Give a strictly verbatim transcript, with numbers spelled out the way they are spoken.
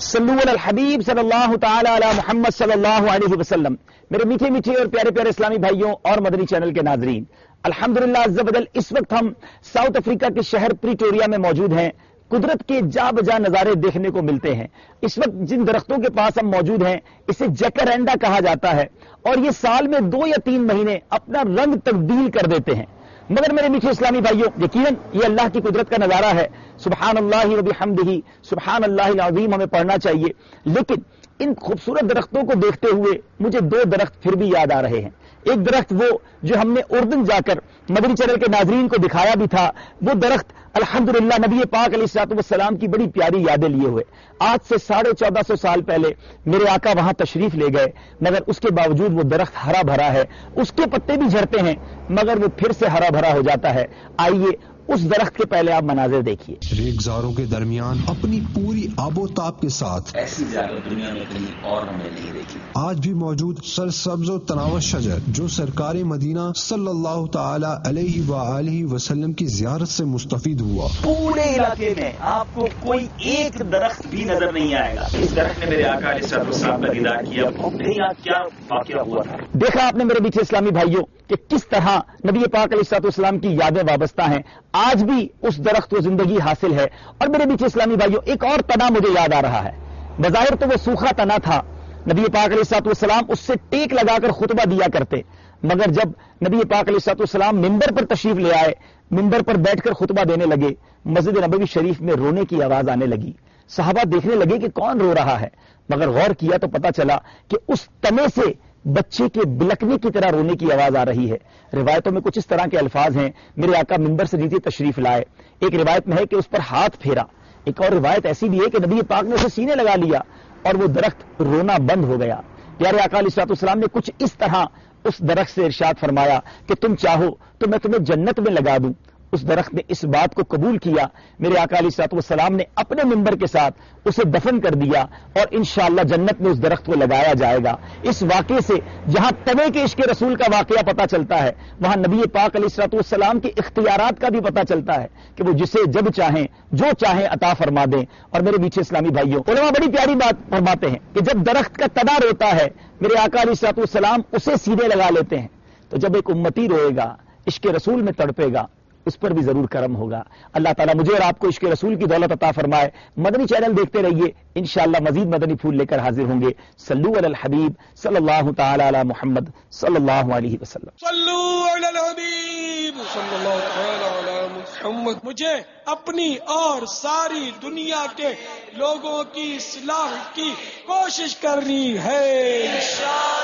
सल्लु अलल हबीब सल्लल्लाहु ताला अला मुहम्मद सल्लल्लाहु अलैहि वसल्लम। मेरे मीठे मीठे और प्यारे प्यारे इस्लामी भाइयों और मदनी चैनल के नाजरीन, अल्हम्दुलिल्लाह अज़्ज़ा वजल इस वक्त हम साउथ अफ्रीका के शहर प्रिटोरिया में मौजूद हैं। कुदरत के जा बजा नजारे देखने को मिलते हैं। इस वक्त जिन दरख्तों के पास हम मौजूद हैं इसे जैकरेंडा कहा जाता है और ये साल में दो या तीन महीने अपना रंग तब्दील कर देते हैं। मगर मेरे मीठे इस्लामी भाइयों, यकीनन ये अल्लाह की कुदरत का नजारा है। सुबहान अल्लाह व बिहम्दिही, सुबहान अल्लाहिल अज़ीम हमें पढ़ना चाहिए। लेकिन इन खूबसूरत दरख्तों को देखते हुए मुझे दो दरख्त फिर भी याद आ रहे हैं। एक दरख्त वो जो हमने उर्दन जाकर मदनी चैनल के नाजरीन को दिखाया भी था, वो दरख्त अल्हम्दुलिल्लाह नबी पाक अलैहिस्सलातु वस्सलाम की बड़ी प्यारी यादें लिए हुए। आज से साढ़े चौदह सौ साल पहले मेरे आका वहां तशरीफ ले गए, मगर उसके बावजूद वो दरख्त हरा भरा है। उसके पत्ते भी झड़ते हैं मगर वो फिर से हरा भरा हो जाता है। आइए उस दरख्त के पहले आप मनाजिर देखिए। रेगजारों के दरमियान अपनी पूरी आबोताब के साथ ऐसी ज़ियारत दुनिया में कहीं और हमने नहीं देखी। आज भी मौजूद सरसब्ज़ व तनाव शजर जो सरकार मदीना सल्लल्लाहु ताला अलैहि व आलिहि वसल्लम की ज़ियारत से मुस्तफीद हुआ। पूरे इलाके में आपको कोई एक दरख्त भी नजर नहीं आएगा। इस दरख्त ने मेरे आका अलैहिस्सलाम का दीदार किया। नहीं याद क्या वाकया हुआ था। देखा आपने मेरे बीच इस्लामी भाइयों कि किस तरह नबी पाक अलैहिस्सलाम की यादें वाबस्ता हैं। आज भी उस दरख्त को जिंदगी हासिल है। और मेरे बीच इस्लामी भाइयों, एक और तना मुझे याद आ रहा है। बज़ाहिर तो वो सूखा तना था, नबी पाक अलैहिस्सलाम उससे टेक लगाकर खुतबा दिया करते, मगर जब नबी पाक अलैहिस्सलाम मिंबर पर तशरीफ ले आए, मिंबर पर बैठकर खुतबा देने लगे, मस्जिद नबवी शरीफ में रोने की आवाज आने लगी। सहाबा देखने लगे कि कौन रो रहा है, मगर गौर किया तो पता चला कि उस तने से बच्चे के बिलकने की तरह रोने की आवाज आ रही है। रिवायतों में कुछ इस तरह के अल्फाज हैं, मेरे आका मिंबर से नीचे तशरीफ लाए, एक रिवायत में है कि उस पर हाथ फेरा, एक और रिवायत ऐसी भी है कि नबी पाक ने उसे सीने लगा लिया और वो दरख्त रोना बंद हो गया। प्यारे आका अलैहिस्सलाम ने कुछ इस तरह उस दरख्त से इरशाद फरमाया कि तुम चाहो तो मैं तुम्हें जन्नत में लगा दूं। उस दरख्त ने इस बात को कबूल किया। मेरे आका अलैहिस्सलाम ने अपने मिंबर के साथ उसे दफन कर दिया और इंशाअल्लाह जन्नत में उस दरख्त को लगाया जाएगा। इस वाक़े से जहां तवे के इश्क़ रसूल का वाक़या पता चलता है, वहां नबी पाक अलैहिस्सलाम के इख्तियारात का भी पता चलता है कि वो जिसे जब चाहें जो चाहें अता फरमा दें। और मेरे बीच इस्लामी भाइयों, उलमा बड़ी प्यारी बात फरमाते हैं कि जब दरख्त का तना रोता है, मेरे आका अलैहिस्सलाम उसे सीने लगा लेते हैं, तो जब एक उम्मती रोएगा, इश्क़ रसूल में तड़पेगा, उस पर भी जरूर करम होगा। अल्लाह ताला मुझे और आपको इश्क़ रसूल की दौलत अता फरमाए। मदनी चैनल देखते रहिए, इंशाअल्लाह मजीद मदनी फूल लेकर हाजिर होंगे। सल्लु अलल हबीब सल्लल्लाहु ताला अला मुहम्मद सल्लल्लाहु अलैहि वसल्लम। सल्लु अलल हबीब सल्लल्लाहु ताला अला मुहम्मद। मुझे अपनी और सारी दुनिया के लोगों की इस्लाह की कोशिश करनी है।